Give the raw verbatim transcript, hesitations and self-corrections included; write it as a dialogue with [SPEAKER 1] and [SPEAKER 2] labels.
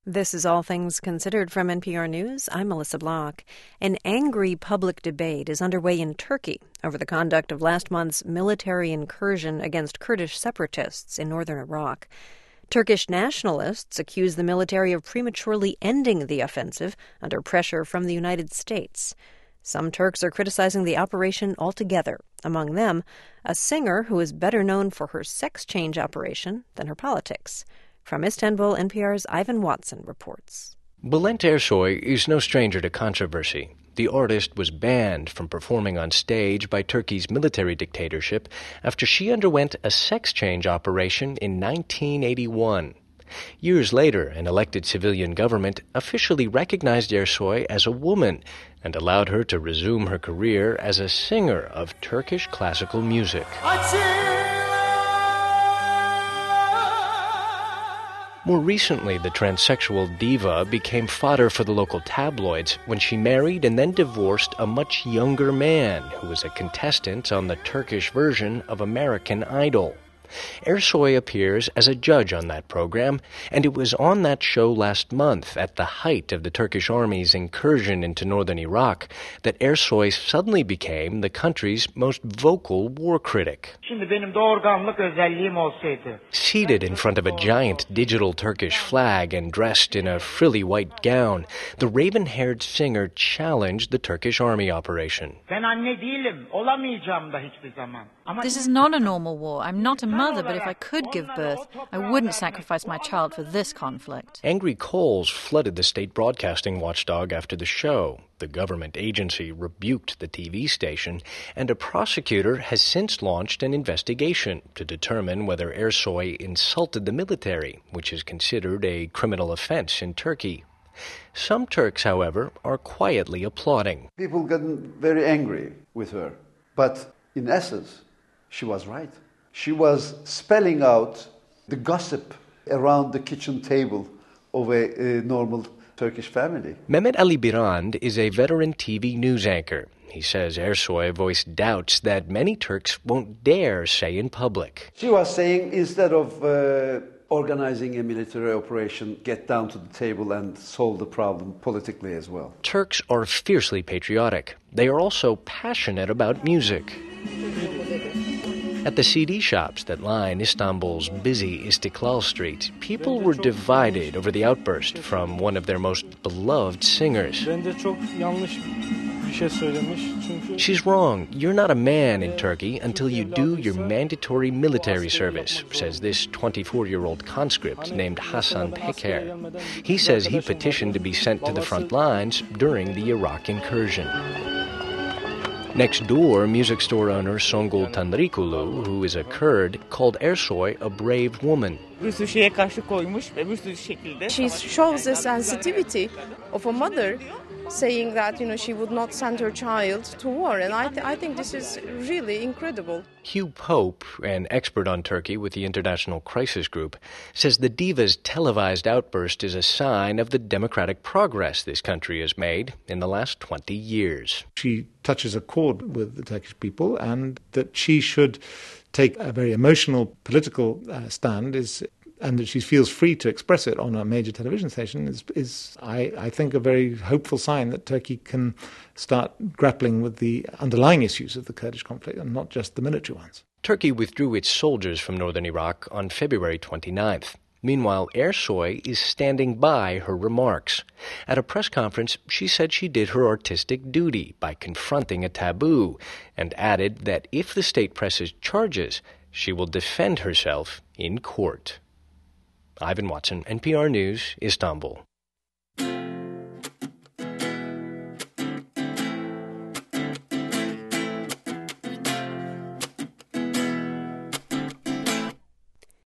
[SPEAKER 1] This is All Things Considered from N P R News. I'm Melissa Block. An angry public debate is underway in Turkey over the conduct of last month's military incursion against Kurdish separatists in northern Iraq. Turkish nationalists accuse the military of prematurely ending the offensive under pressure from the United States. Some Turks are criticizing the operation altogether. Among them, a singer who is better known for her sex change operation than her politics. From Istanbul, N P R's Ivan Watson reports.
[SPEAKER 2] Bülent Ersoy is no stranger to controversy. The artist was banned from performing on stage by Turkey's military dictatorship after she underwent a sex change operation in nineteen eighty-one. Years later, an elected civilian government officially recognized Ersoy as a woman and allowed her to resume her career as a singer of Turkish classical music. More recently, the transsexual diva became fodder for the local tabloids when she married and then divorced a much younger man who was a contestant on the Turkish version of American Idol. Ersoy appears as a judge on that program, and it was on that show last month, at the height of the Turkish army's incursion into northern Iraq, that Ersoy suddenly became the country's most vocal war critic. Seated in front of a giant digital Turkish flag and dressed in a frilly white gown, the raven-haired singer challenged the Turkish army operation.
[SPEAKER 3] This is not a normal war. I'm not a mother, but if I could give birth, I wouldn't sacrifice my child for this conflict.
[SPEAKER 2] Angry calls flooded the state broadcasting watchdog after the show. The government agency rebuked the T V station, and a prosecutor has since launched an investigation to determine whether Ersoy insulted the military, which is considered a criminal offense in Turkey. Some Turks, however, are quietly applauding.
[SPEAKER 4] People got very angry with her, but in essence, she was right. She was spelling out the gossip around the kitchen table of a, a normal Turkish family.
[SPEAKER 2] Mehmet Ali Birand is a veteran T V news anchor. He says Ersoy voiced doubts that many Turks won't dare say in public.
[SPEAKER 4] She was saying instead of uh, organizing a military operation, get down to the table and solve the problem politically as well.
[SPEAKER 2] Turks are fiercely patriotic. They are also passionate about music. At the C D shops that line Istanbul's busy Istiklal Street, people were divided over the outburst from one of their most beloved singers. She's wrong. You're not a man in Turkey until you do your mandatory military service, says this twenty-four-year-old conscript named Hasan Peker. He says he petitioned to be sent to the front lines during the Iraq incursion. Next door, music store owner Songül Tanrikulu, who is a Kurd, called Ersoy a brave woman.
[SPEAKER 5] She shows the sensitivity of a mother, saying that, you know, she would not send her child to war. And I, th- I think this is really incredible.
[SPEAKER 2] Hugh Pope, an expert on Turkey with the International Crisis Group, says the diva's televised outburst is a sign of the democratic progress this country has made in the last twenty years.
[SPEAKER 6] She touches a chord with the Turkish people, and that she should take a very emotional political uh, stand is... and that she feels free to express it on a major television station is, is I, I think, a very hopeful sign that Turkey can start grappling with the underlying issues of the Kurdish conflict and not just the military ones.
[SPEAKER 2] Turkey withdrew its soldiers from northern Iraq on February twenty-ninth. Meanwhile, Ersoy is standing by her remarks. At a press conference, she said she did her artistic duty by confronting a taboo and added that if the state presses charges, she will defend herself in court. Ivan Watson, N P R News, Istanbul.